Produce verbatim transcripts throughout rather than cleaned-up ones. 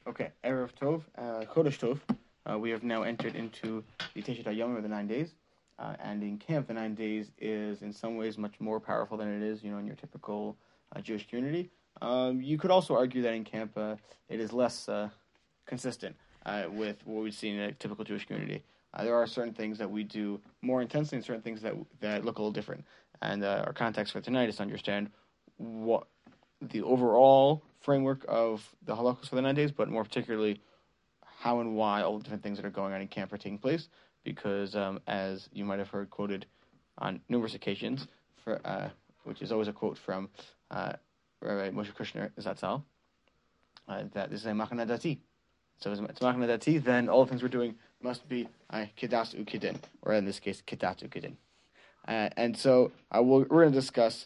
Okay, Erev Tov, uh, Chodesh Tov. Uh, we have now entered into the Tishat HaYom, or the nine days. Uh, and in camp, the nine days is in some ways much more powerful than it is, you know, in your typical uh, Jewish community. Um, you could also argue that in camp, uh, it is less uh, consistent uh, with what we'd see in a typical Jewish community. Uh, there are certain things that we do more intensely, and certain things that that look a little different. And uh, our context for tonight is to understand what the overall framework of the halachos for the nine days, but more particularly how and why all the different things that are going on in camp are taking place. Because um, as you might have heard quoted on numerous occasions, for uh, which is always a quote from uh, Rabbi Moshe Kushner Zatzal, uh, that this is a machana dati. So if it's machana dati, then all the things we're doing must be uh, kedas ukidin, or in this case, kedat ukidin. Uh, and so uh, we'll, we're going to discuss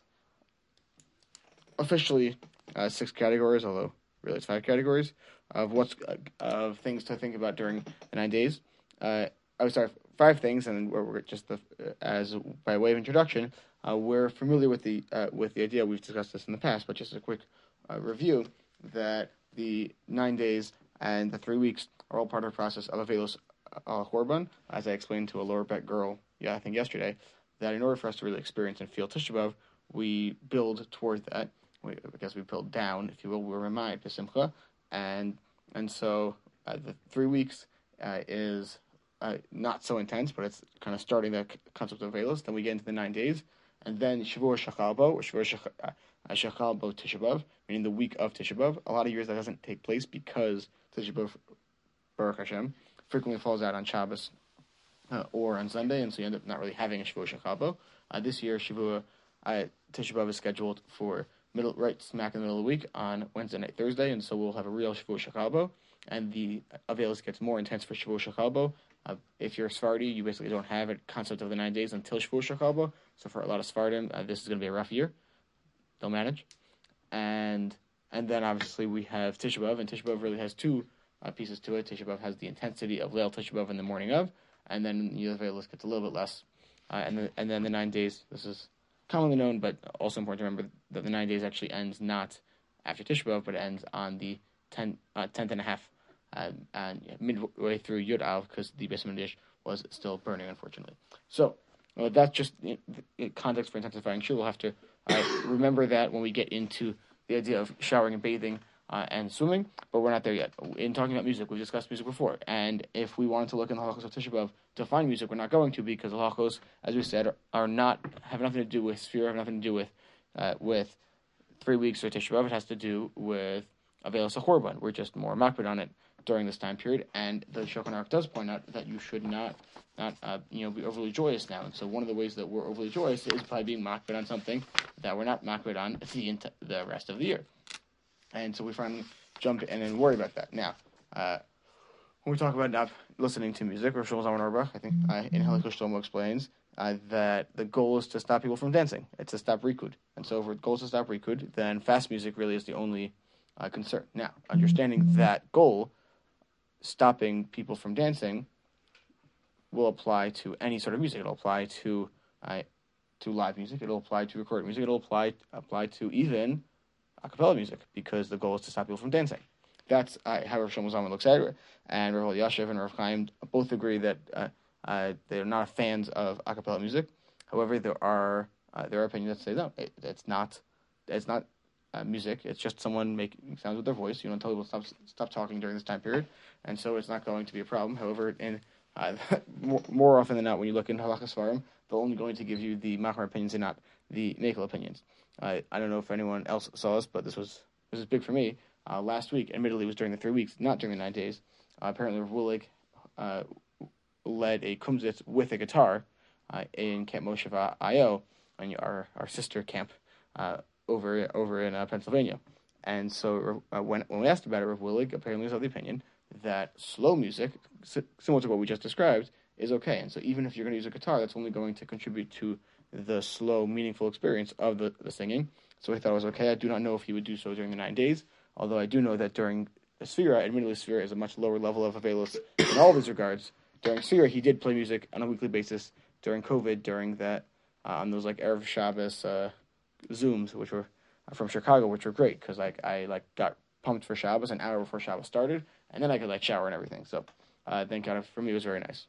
officially uh, six categories, although really it's five categories of what's uh, of things to think about during the nine days. Uh, I'm sorry, five things, and we're, we're just the, uh, as by way of introduction, uh, we're familiar with the uh, with the idea. We've discussed this in the past, but just a quick uh, review that the nine days and the three weeks are all part of the process of Avelos al Korban, as I explained to a lower bet girl, yeah, I think yesterday, that in order for us to really experience and feel Tisha B'Av, we build toward that. We, I guess we build down, if you will. We're reminded to Simcha, and and so uh, the three weeks uh, is uh, not so intense, but it's kind of starting the concept of Avelos. Then we get into the nine days, and then Shavua Shachalbo, or Shavua Shachalbo Tisha B'Av, meaning the week of Tisha B'Av. A lot of years that doesn't take place because Tisha B'Av, Baruch Hashem, frequently falls out on Shabbos uh, or on Sunday, and so you end up not really having a Shavua Shachalbo. Uh, this year, Shavua uh, Tisha B'Av is scheduled for middle, right smack in the middle of the week on Wednesday night, Thursday, and so we'll have a real Shavuot Shachalbo, and the Avelos gets more intense for Shavuot Shachalbo. Uh, if you're a Sephardi, you basically don't have a concept of the nine days until Shavuot Shachalbo, so for a lot of Sephardim, uh, this is going to be a rough year. They'll manage. And and then obviously we have Tisha B'Av, and Tisha B'Av really has two uh, pieces to it. Tisha B'Av has the intensity of Leil Tisha B'Av in the morning of, and then the Avelos gets a little bit less. Uh, and, then, and then the nine days, this is commonly known, but also important to remember that the nine days actually ends not after Tisha B'Av, but it ends on the ten, uh, tenth and a half, uh, and yeah, midway through Yud Av, because the Beis Hamikdash was still burning, unfortunately. So uh, that's just the, the context for intensifying. Sure, we'll have to uh, remember that when we get into the idea of showering and bathing uh, and swimming, but we're not there yet. In talking about music, we've discussed music before, and if we wanted to look in the halachos of Tisha B'Av to find music, we're not going to, because the halachos, as we said, are, are not have nothing to do with sphere, have nothing to do with uh, with three weeks or Tisha B'Av. It has to do with Avelos HaChorban. We're just more makbid on it during this time period, and the Shulchan Aruch does point out that you should not not uh, you know be overly joyous now. And so one of the ways that we're overly joyous is by being makbid on something that we're not makbid on the the rest of the year. And so we finally jump in and worry about that. Now, uh, when we talk about not listening to music, Rosh Hashanah Arbach, I think uh, in Halakha Shlomo explains uh, that the goal is to stop people from dancing. It's to stop Rikud. And so if the goal is to stop Rikud, then fast music really is the only uh, concern. Now, understanding that goal, stopping people from dancing, will apply to any sort of music. It'll apply to uh, to live music. It'll apply to recorded music. It'll apply apply to even a cappella music, because the goal is to stop people from dancing. That's uh, how Rav Shlomo Zalman looks at it, and Rav Elyashiv and Rav Chaim both agree that uh, uh, they're not fans of a cappella music. However, there are uh, there are opinions that say no, it, it's not it's not uh, music. It's just someone making sounds with their voice. You don't tell people to stop stop talking during this time period, and so it's not going to be a problem. However, in uh, more, more often than not, when you look in Halachas Svarim, they're only going to give you the Machar opinions and not the Mekel opinions. Uh, I don't know if anyone else saw this, but this was this was big for me. Uh, last week, admittedly, it was during the three weeks, not during the nine days. Uh, apparently, Rav Willig uh, led a kumzitz with a guitar uh, in Camp Moshe I O, our our sister camp uh, over over in uh, Pennsylvania. And so uh, when when we asked about it, Rav Willig apparently was of the opinion that slow music, similar to what we just described, is okay. And so even if you're going to use a guitar, that's only going to contribute to the slow, meaningful experience of the, the singing. So I thought it was okay. I do not know if he would do so during the nine days, although I do know that during Sphira, admittedly Sphira is a much lower level of Avelos in all of these regards. During Sphira, he did play music on a weekly basis during COVID, during that, uh, on those like Erev Shabbos uh, Zooms, which were from Chicago, which were great, because like I like got pumped for Shabbos an hour before Shabbos started, and then I could like shower and everything. So, uh, then kind of for me it was very nice.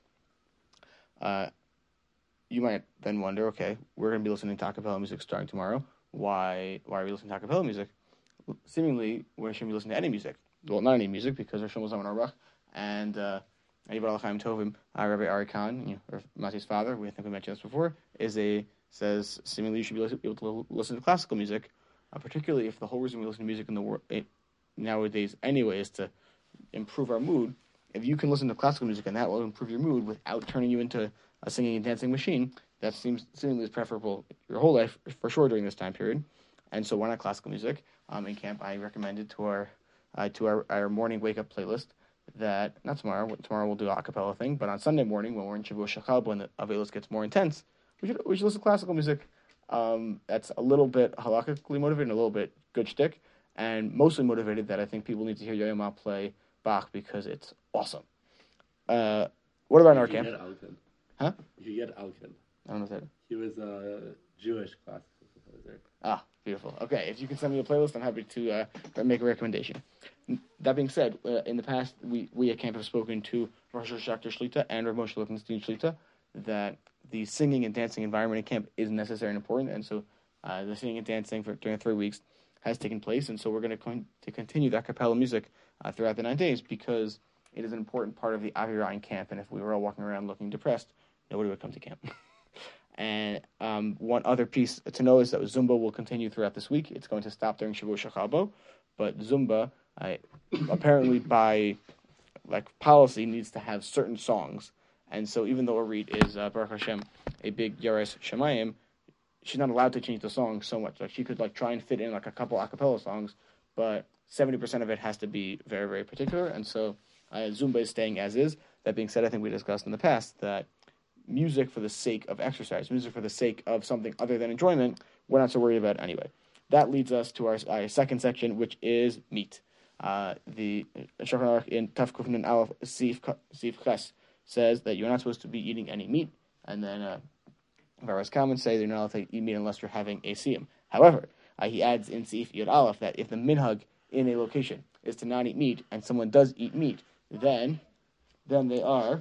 Uh, you might then wonder, okay, we're going to be listening to a cappella music starting tomorrow. Why? Why are we listening to a cappella music? Seemingly, we shouldn't be listening to any music. Well, not any music because Rosh Hashanah Aruch and uh, Yivad Chaim Tovim, uh, Rabbi Ari Khan, you know, or Mati's father, we think we mentioned this before, is a says seemingly you should be able to listen to classical music, uh, particularly if the whole reason we listen to music in the world nowadays anyway is to improve our mood. If you can listen to classical music and that will improve your mood without turning you into a singing and dancing machine, that seems seemingly is preferable your whole life for sure during this time period. And so why not classical music? Um, in camp, I recommended to our uh, to our, our morning wake up playlist that not tomorrow. Tomorrow we'll do a cappella thing, but on Sunday morning when we're in Shavuot Shachab, when the Avelos gets more intense, we should we should listen to classical music. Um, that's a little bit halakhically motivated, a little bit good shtick, and mostly motivated that I think people need to hear Yo-Yo play Bach because it's awesome. Uh, what about in our camp? Huh? You get Alkin. I don't know what that is. He was a Jewish classical composer. Ah, beautiful. Okay, if you can send me a playlist, I'm happy to uh, make a recommendation. That being said, uh, in the past, we, we at camp have spoken to Rosh Hashanah Shlita and Rav Moshe Lichtenstein Shlita that the singing and dancing environment at camp is necessary and important, and so uh, the singing and dancing for during three weeks has taken place, and so we're going to con- to continue that cappella music uh, throughout the nine days because it is an important part of the Avirah in camp, and if we were all walking around looking depressed, nobody would come to camp. And um, one other piece to know is that Zumba will continue throughout this week. It's going to stop during Shavuot Shachabo, but Zumba, uh, apparently by like policy, needs to have certain songs. And so even though Orit is, uh, Baruch Hashem, a big Yares Shemayim, she's not allowed to change the song so much. Like she could like try and fit in like a couple a cappella songs, but seventy percent of it has to be very, very particular. And so uh, Zumba is staying as is. That being said, I think we discussed in the past that music for the sake of exercise, music for the sake of something other than enjoyment, we're not so worried about anyway. That leads us to our, our second section, which is meat. Uh, the Shulchan Aruch in Taf Kuf Nun Aleph Sif Ches says that you're not supposed to be eating any meat, and then uh, Varas Kalman say that you're not allowed to eat meat unless you're having a siyum. However, uh, he adds in Sif Yud Aleph that if the minhag in a location is to not eat meat, and someone does eat meat, then then they are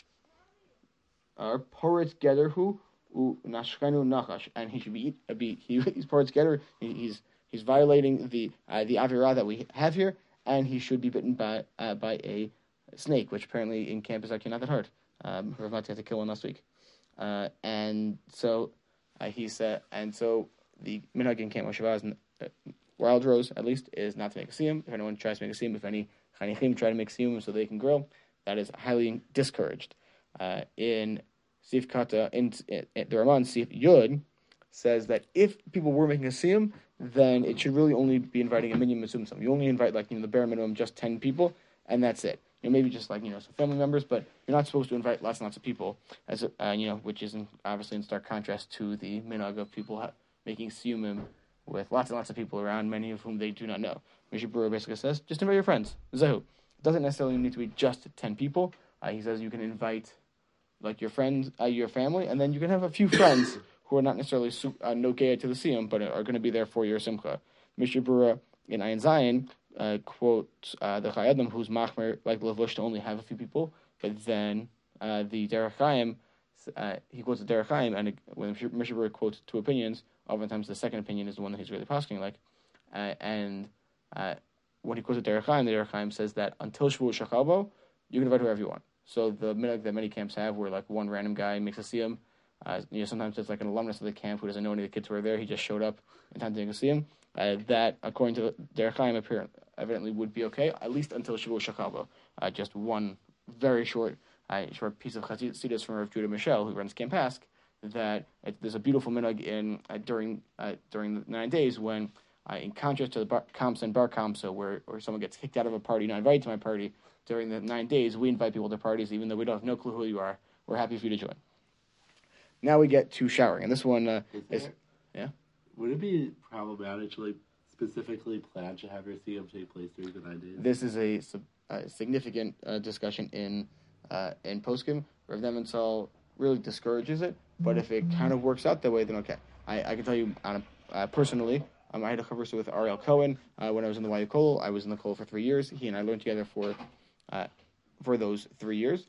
are poritz gederhu u nashchenu nachash, and he should be eat, uh, be he, he's poritz geder. He, he's he's violating the uh, the avirah that we have here, and he should be bitten by uh, by a snake, which apparently in camp is actually not that hard. Um, Rav Mati had to kill one last week, uh, and so uh, he said, and so the minhag in camp Moshe uh, Wild Rose at least is not to make a siyum. If anyone tries to make a siyum, if any chanichim try to make siyum so they can grill, that is highly discouraged. Uh, in Sif Kata, in, in, in the Raman Sif Yud says that if people were making a siyum, then it should really only be inviting a minyan mesumsum. You only invite like you know the bare minimum, just ten people, and that's it. You know, maybe just like you know some family members, but you're not supposed to invite lots and lots of people, as uh, you know, which is in, obviously in stark contrast to the minhag of people ha- making siyumim with lots and lots of people around, many of whom they do not know. Mishnah Berurah basically says, just invite your friends. Zehu. It doesn't necessarily need to be just ten people. Uh, he says you can invite like your friends, uh, your family, and then you can have a few friends who are not necessarily uh, nokea to the siyum, but are going to be there for your simcha. Mishnah Berurah in Ayin Zion uh, quotes uh, the Chai Adam, who's machmer like Levush to only have a few people, but then uh, the Derech Chaim, uh, he quotes the Derech Chaim, and when Mishnah Berurah quotes two opinions, oftentimes the second opinion is the one that he's really posking like, uh, and uh, when he quotes the Derech Chaim, the Derech Chaim says that until Shavuot Shachabo, you can invite whoever you want. So the minhag that many camps have, where like one random guy makes a siyum, uh, you know, sometimes it's like an alumnus of the camp who doesn't know any of the kids who are there. He just showed up in time to make a siyum. Uh, that, according to Derech Chaim, evidently would be okay, at least until Shavuot Shachabo. Uh, just one very short, uh, short piece of chasidus from Rav Judah Michel, who runs Camp Pask, that it, there's a beautiful minhag in uh, during uh, during the nine days when, uh, in contrast to the bar, kamsa and bar kamsa, where where someone gets kicked out of a party, not invited to my party. During the nine days, we invite people to parties, even though we don't have no clue who you are. We're happy for you to join. Now we get to showering, and this one uh, is, is yeah. Would it be problematic to like specifically plan to have your siyum take place during the nine days? This is a, a significant uh, discussion in uh, in poskim. Rav Nebenzahl really discourages it, but if it kind of works out that way, then okay. I, I can tell you on a, uh, personally, Um, I had a conversation with Ariel Cohen uh, when I was in the Y U Kollel. I was in the Kollel for three years. He and I learned together for uh, for those three years.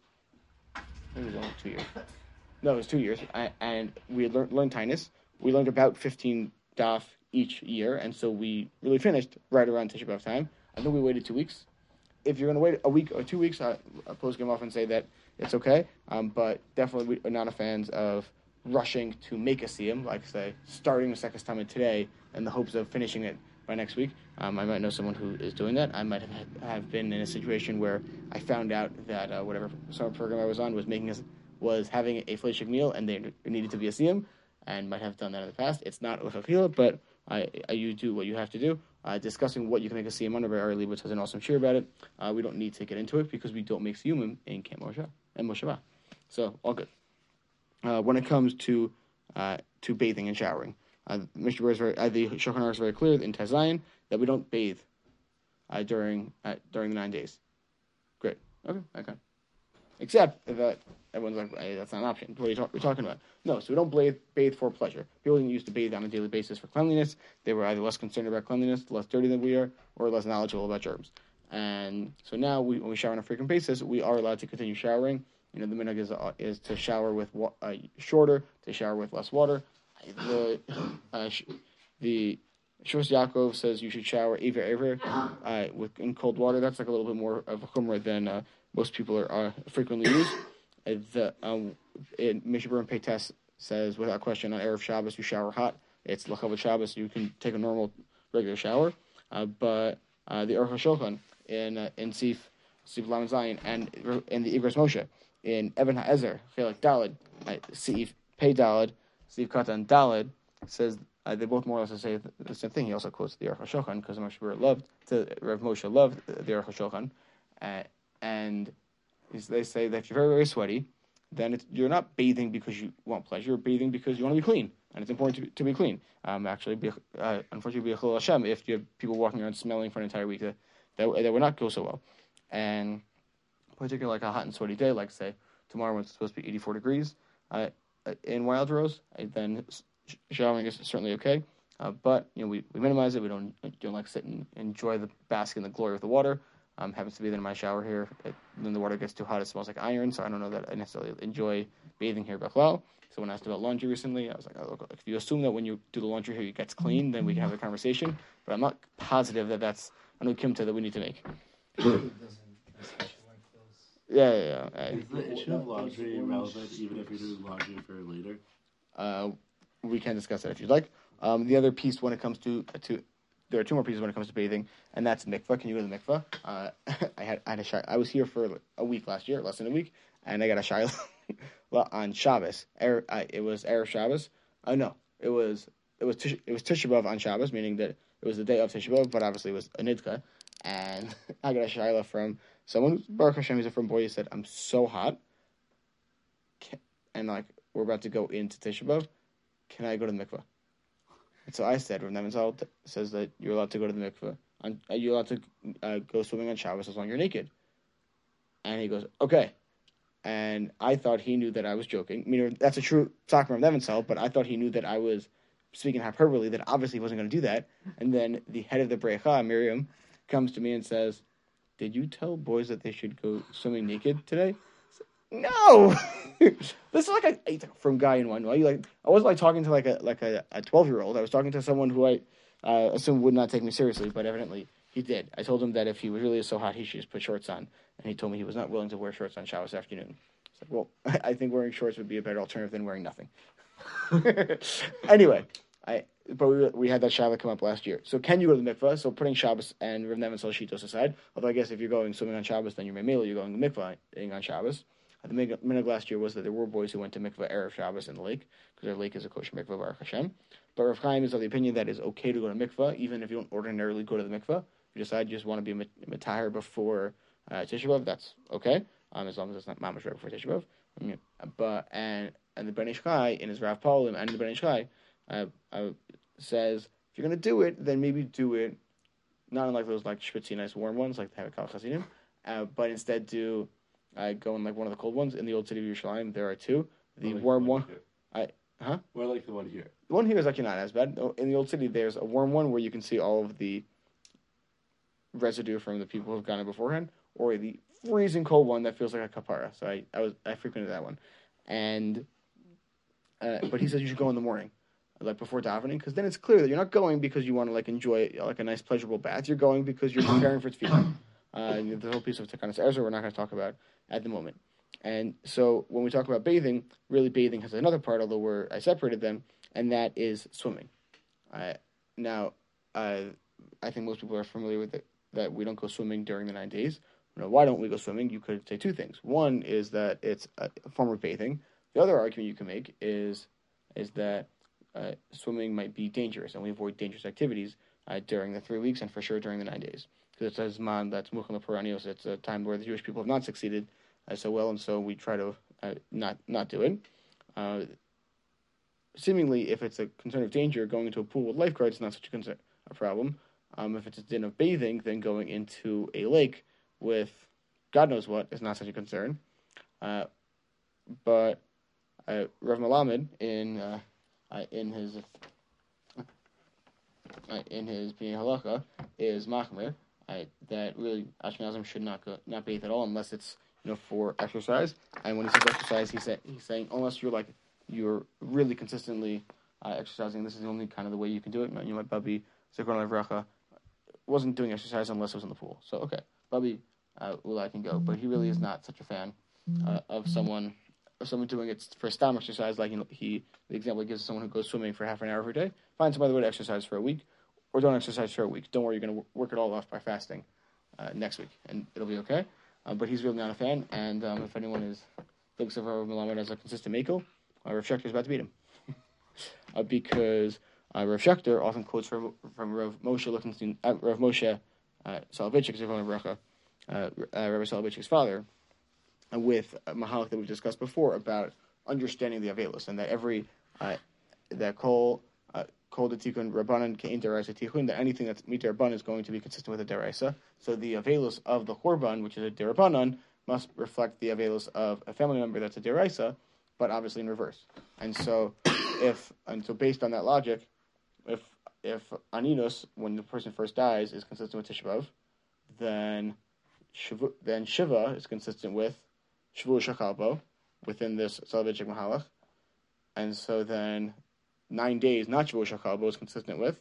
It was only two years. No, it was two years. I, and we had learned, learned Tainus. We learned about fifteen daf each year, and so we really finished right around Tisha B'Av time. I think we waited two weeks. If you're going to wait a week or two weeks, I oppose game off and say that it's okay. Um, but definitely we are not a fans of rushing to make a siyum, like say starting the second time today in the hopes of finishing it by next week. Um, I might know someone who is doing that. I might have had, have been in a situation where I found out that uh, whatever summer program I was on was making us was having a fleshig meal and there needed to be a siyum, and might have done that in the past. It's not l'chachila, but I, I you do what you have to do. Uh, discussing what you can make a siyum under by Ari Leibowitz has an awesome share about it. Uh, we don't need to get into it because we don't make siyumim in Camp Moshe and Mosheva. So all good. Uh, when it comes to uh, to bathing and showering, uh, Mister is very, uh, the Shulchan Aruch is very clear in Tezayin that we don't bathe uh, during uh, during the nine days. Great. Okay. Okay. Except that everyone's like, hey, that's not an option. What are you talk- we're talking about? No, so we don't bathe, bathe for pleasure. People didn't used to bathe on a daily basis for cleanliness. They were either less concerned about cleanliness, less dirty than we are, or less knowledgeable about germs. And so now, we, when we shower on a frequent basis, we are allowed to continue showering. You know, the minhag is, uh, is to shower with wa- uh, shorter, to shower with less water. The uh, sh- the Shos Yaakov says you should shower ever ever uh, with in cold water. That's like a little bit more of a chumrah than uh, most people are uh, frequently use. Uh, the um, Mishnah Berurah Peites says without question on Erev Shabbos you shower hot. It's L'chavod Shabbos. You can take a normal regular shower, uh, but uh, the Aruch HaShulchan in uh, in Sif Sif Lamed Zayin and in the Igros Moshe in Eben HaEzer Chelik Daled uh, Sif Pei Daled Sif Katan Daled says uh, they both more or less say the same thing. He also quotes the Aruch HaShulchan because Moshe Berurah loved to Rav Moshe loved the Aruch HaShulchan, uh, and they say that if you're very very sweaty, then it's, you're not bathing because you want pleasure. You're bathing because you want to be clean, and it's important to be, to be clean. Um, actually, be, uh, unfortunately, be a chilul Hashem if you have people walking around smelling for an entire week that that, that would not go so well. And particularly like a hot and sweaty day, like say tomorrow when it's supposed to be eighty-four degrees uh, in Wild Rose, then showering is certainly okay. Uh, but you know we, we minimize it. We don't don't like sit and enjoy the bask in the glory of the water. Um, happens to be in my shower here. It, then the water gets too hot; it smells like iron. So I don't know that I necessarily enjoy bathing here, Bechlal. So when I asked about laundry recently, I was like, oh, if you assume that when you do the laundry here it gets clean, then we can have a conversation. But I'm not positive that that's a new kimta that we need to make. Yeah, yeah, yeah. I, Is the issue of laundry relevant even if you're doing laundry for later? Uh, we can discuss that if you'd like. Um, the other piece when it comes to to there are two more pieces when it comes to bathing, and that's mikvah. Can you go to the mikvah? Uh, I had I had a shy, I was here for a week last year, less than a week, and I got a shiloh on Shabbos. Er, uh, it was Erev Shabbos. Uh, no, it was it was tish, it was Tisha B'Av on Shabbos, meaning that it was the day of Tisha B'Av, but obviously it was a nidka, and I got a shiloh from someone. Baruch Hashem, he's a from boy. He said, "I'm so hot," and like we're about to go into Tisha B'Av. Can I go to the mikvah? And so I said, Rav Nebenzahl says that you're allowed to go to the mikveh. On, uh, you're allowed to uh, go swimming on Shabbos as long as you're naked. And he goes, okay. And I thought he knew that I was joking. I mean, that's a true talk from Rav Nebenzahl, but I thought he knew that I was speaking hyperbole, that obviously he wasn't going to do that. And then the head of the Breicha, Miriam, comes to me and says, did you tell boys that they should go swimming naked today? No, this is like a, a from guy in one way. Like I wasn't like talking to like a like a twelve year old. I was talking to someone who I uh, assumed would not take me seriously, but evidently he did. I told him that if he was really so hot, he should just put shorts on, and he told me he was not willing to wear shorts on Shabbos afternoon. I said, well, I think wearing shorts would be a better alternative than wearing nothing. Anyway, I but we we had that Shabbat come up last year. So can you go to the mikvah? So putting Shabbos and Rav Nebenzahl Shitos aside, although I guess if you're going swimming on Shabbos, then you're Mamela, you're going to the mikvah on Shabbos. The minhag last year was that there were boys who went to mikvah Erev Shabbos in the lake, because their lake is a kosher mikvah, Baruch Hashem. But Rav Chaim is of the opinion that it's okay to go to mikvah, even if you don't ordinarily go to the mikvah. If you decide you just want to be matahir before uh, Tisha B'Av, that's okay, um, as long as it's not mamash right before Tisha B'Av. I mean, but and and the Ben Ish Chai in his Rav Paulim and the Ben Ish Chai uh, uh, says if you're gonna do it, then maybe do it not in like those like schwitzy nice warm ones like the Havakal Chasidim, uh, but instead do. I go in like one of the cold ones in the old city of Yerushalayim. There are two. The like warm one, I Huh? More like the one here. The one here is actually not as bad. In the Old City, there's a warm one where you can see all of the residue from the people who've gone in beforehand, or the freezing cold one that feels like a kapara. So I, I was I frequented that one, and uh, but he says you should go in the morning, like before davening, because then it's clear that you're not going because you want to like enjoy like a nice pleasurable bath. You're going because you're preparing for tefillah. Uh, the whole piece of Tekanas Ezra we're not going to talk about at the moment. And so when we talk about bathing, really bathing has another part, although we're, I separated them, and that is swimming. Uh, now, uh, I think most people are familiar with it, that we don't go swimming during the nine days. You know, why don't we go swimming? You could say two things. One is that it's a form of bathing. The other argument you can make is is that uh, swimming might be dangerous, and we avoid dangerous activities uh, during the three weeks and for sure during the nine days. Because it's a Zman that's Mukham Peranios. It's a time where the Jewish people have not succeeded uh, so well, and so we try to uh, not not do it. Uh, seemingly, if it's a concern of danger, going into a pool with lifeguards is not such a concern, a problem. Um, if it's a din of bathing, then going into a lake with God knows what is not such a concern. Uh, but uh, Rav Malamed in uh, uh, in his uh, in his Bnei Halacha is machmir uh, that really Ashkenazim should not go, not bathe at all unless it's you know for exercise. And when he says exercise, he said he's saying unless you're like you're really consistently uh, exercising, this is the only kind of the way you can do it. You know, my Bubby Zikron Levracha wasn't doing exercise unless it was in the pool. So okay, Bubby uh, Ula can go, but he really is not such a fan uh, of someone of someone doing it for stam exercise. Like you know, he the example he gives is someone who goes swimming for half an hour every day. Find some other way to exercise for a week, or don't exercise for a week. Don't worry, you're going to work it all off by fasting uh, next week, and it'll be okay. Uh, but he's really not a fan, and um, if anyone is thinks of Rav Malamed as a consistent mako, uh, Rav Schechter is about to beat him uh, because. Uh, Rav Schechter often quotes from from Rav Moshe Lichtenstein, uh, Rav Moshe uh, Soloveitchik, uh, uh, Rabbi Soloveitchik's father, uh, with a mahalik that we've discussed before about understanding the Avelos, and that every uh, that kol uh, kol the tikkun rabbanan kein deraisa tikkun, that anything that's mit derabban is going to be consistent with the deraisa. So the Avelos of the korban, which is a derabbanan, must reflect the Avelos of a family member that's a deraisa, but obviously in reverse. And so, if and so based on that logic. If if Aninus, when the person first dies, is consistent with Tisha B'Av, then Shiva, then Shiva is consistent with Shavu Shakalbo within this Soloveitchik Mahalach, and so then nine days not Shavu Shakalbo is consistent with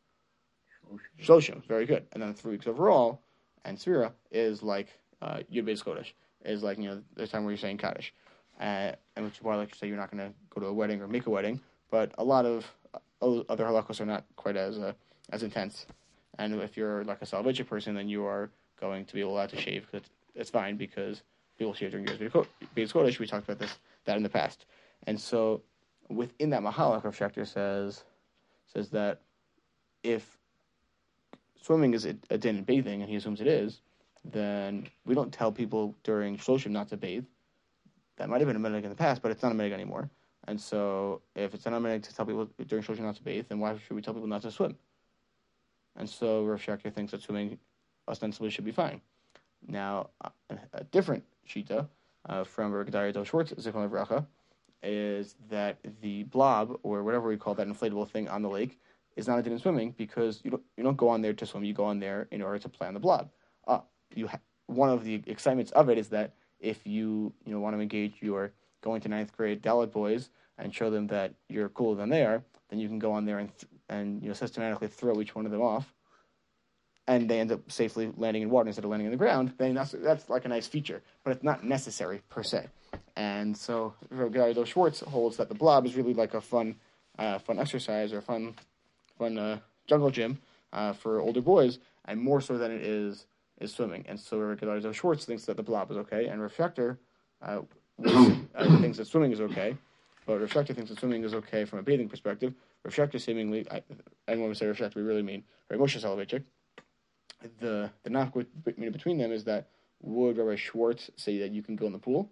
Shloshim. Very good, and then three weeks overall, and Svira is like uh, Yud Beis Kodesh, is like you know the time where you're saying Kaddish, uh, and which is why I like to say you're not going to go to a wedding or make a wedding, but a lot of other halachos are not quite as uh, as intense, and if you're like a Soloveitchik person, then you are going to be allowed to shave. Cause it's, it's fine because people shave during Yom Beis Kodesh. We talked about this that in the past, and so within that mahalach, Rav Schechter says says that if swimming is a, a din in bathing, and he assumes it is, then we don't tell people during Shloshim not to bathe. That might have been a minhag in the past, but it's not a minhag anymore. And so, if it's not a minhag to tell people during Shloshim not to bathe, then why should we tell people not to swim? And so, Rav Schechter thinks that swimming ostensibly should be fine. Now, a, a different shita uh, from Rav Gedalia Dov Schwartz, Zichron Livracha, is that the blob, or whatever we call that inflatable thing on the lake, is not a din in swimming because you don't you don't go on there to swim. You go on there in order to play on the blob. Uh, you ha- one of the excitements of it is that if you you know want to engage your going to ninth grade Dalit boys and show them that you're cooler than they are, then you can go on there and th- and you know systematically throw each one of them off, and they end up safely landing in water instead of landing on the ground. Then that's that's like a nice feature, but it's not necessary per se. And so Gedalia Schwartz holds that the blob is really like a fun uh, fun exercise or fun fun uh, jungle gym uh, for older boys, and more so than it is is swimming. And so Gedalia Schwartz thinks that the blob is okay, and Rav Schechter uh, uh, thinks that swimming is okay. But Rav Schechter thinks that swimming is okay from a bathing perspective. Rav Schechter seemingly, I, and when we say Rav Schechter, we really mean Rav Moshe Soloveitchik. The the nafka between them is that would Rabbi Schwartz say that you can go in the pool?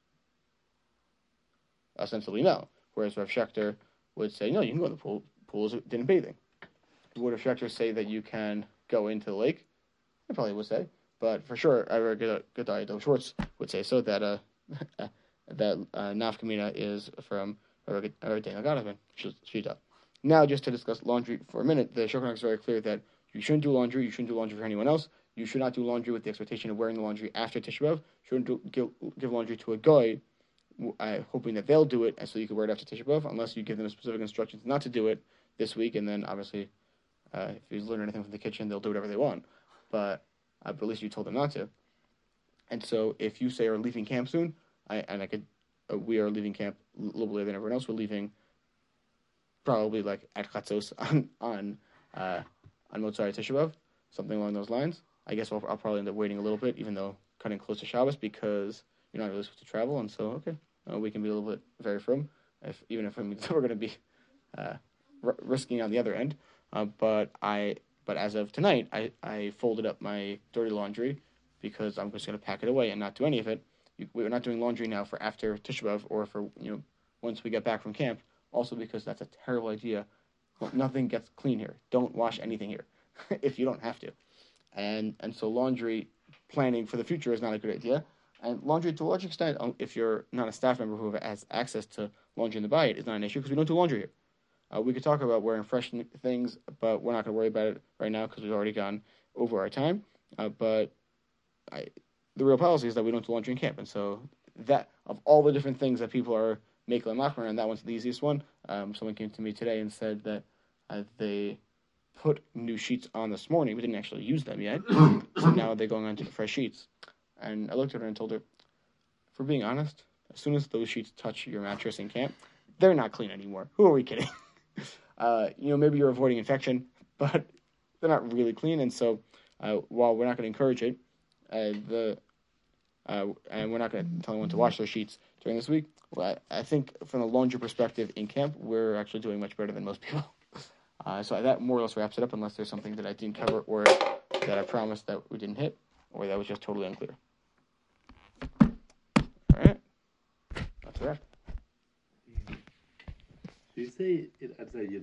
Ostensibly, no. Whereas Rav Schechter would say, no, you can go in the pool. Pool is a din in bathing. Would Rav Schechter say that you can go into the lake? I probably would say. But for sure, Gedalia Dov Schwartz would say so, that uh, that uh, nafkamina is from or, or Daniel Gottesman. She's, she's up. Now, just to discuss laundry for a minute, the Shulchan Aruch is very clear that you shouldn't do laundry. You shouldn't do laundry for anyone else. You should not do laundry with the expectation of wearing the laundry after Tisha B'Av. You shouldn't do, give, give laundry to a guy, uh, hoping that they'll do it, and so you can wear it after Tisha B'Av, unless you give them specific instructions not to do it this week, and then obviously, uh, if you learn anything from the kitchen, they'll do whatever they want. But, uh, but at least you told them not to. And so, if you say are leaving camp soon, I and I could, uh, we are leaving camp a little later than everyone else. We're leaving probably like at Chatzos on on uh, on Motzai Tisha B'Av, something along those lines. I guess I'll, I'll probably end up waiting a little bit, even though cutting close to Shabbos, because you're not really supposed to travel, and so okay, uh, we can be a little bit very firm, if even if it means we're going to be uh, r- risking on the other end. Uh, but I, but as of tonight, I, I folded up my dirty laundry because I'm just going to pack it away and not do any of it. You, we're not doing laundry now for after Tisha B'Av or for you know once we get back from camp. Also because that's a terrible idea. Well, nothing gets clean here. Don't wash anything here if you don't have to. And and so laundry planning for the future is not a good idea. And laundry, to a large extent, if you're not a staff member who has access to laundry in the bayit, is not an issue because we don't do laundry here. Uh, we could talk about wearing fresh things, but we're not going to worry about it right now because we've already gone over our time. Uh, but I, the real policy is that we don't do laundry in camp. And so that, of all the different things that people are making a machmer, and that one's the easiest one. Um, someone came to me today and said that uh, they put new sheets on this morning. We didn't actually use them yet. So now they're going on to the fresh sheets. And I looked at her and told her, for being honest, as soon as those sheets touch your mattress in camp, they're not clean anymore. Who are we kidding? uh, you know, maybe you're avoiding infection, but they're not really clean. And so uh, while we're not going to encourage it, uh, the uh, and we're not going to tell anyone to wash their sheets during this week, well, I, I think from a laundry perspective in camp, we're actually doing much better than most people. Uh, so that more or less wraps it up, unless there's something that I didn't cover or that I promised that we didn't hit, or that was just totally unclear. All right. That's a wrap. Do you say it, I'm sorry, you